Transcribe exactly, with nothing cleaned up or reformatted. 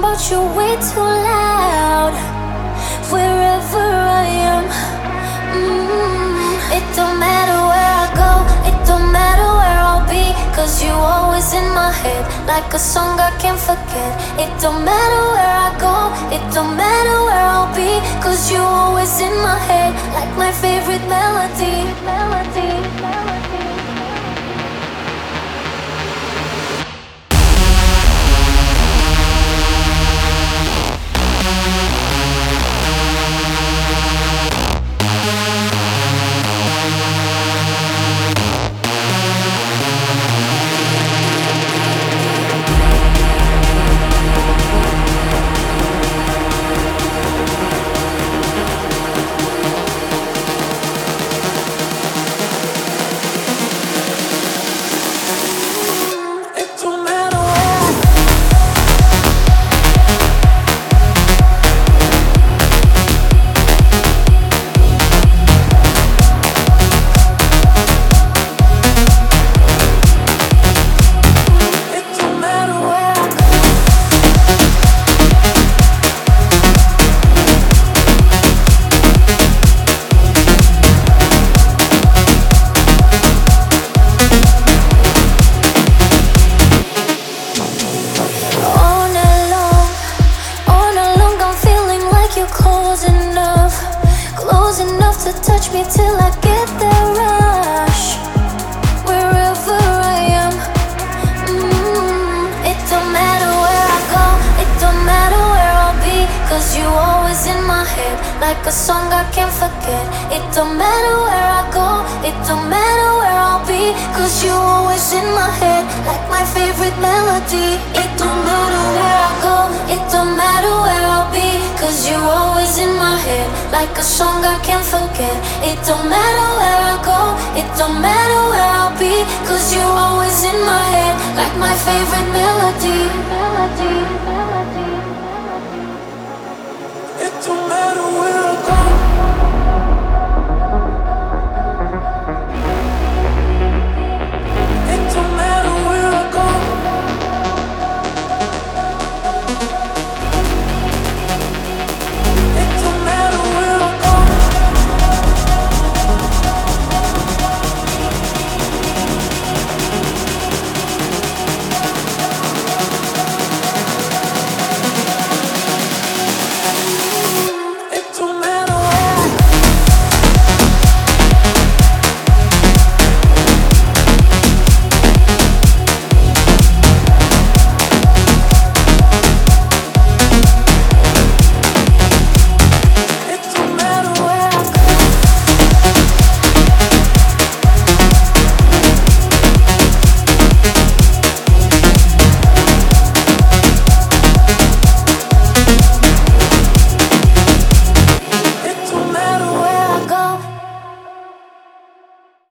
about you way too loud. Wherever I am, mm, it don't matter where I go, it don't matter where I'll be, cause you always in my head, like a song I can't forget. It don't matter where I go, it don't matter where I'll be, cause you always in my head, like my favorite melody. Melody, melody. Close enough, close enough to touch me till I get that rush. Wherever I am, mm, it don't matter where I go, it don't matter where I'll be, cause you always in my head, like a song I can't forget. It don't matter where I go, it don't matter where I'll be, cause you always in my head, like my favorite melody. It don't matter where I go, it don't matter where I'll be, cause you're always in my head, like a song I can't forget. It don't matter where I go, it don't matter where I'll be, cause you're always in my head, like my favorite melody. Melody, melody.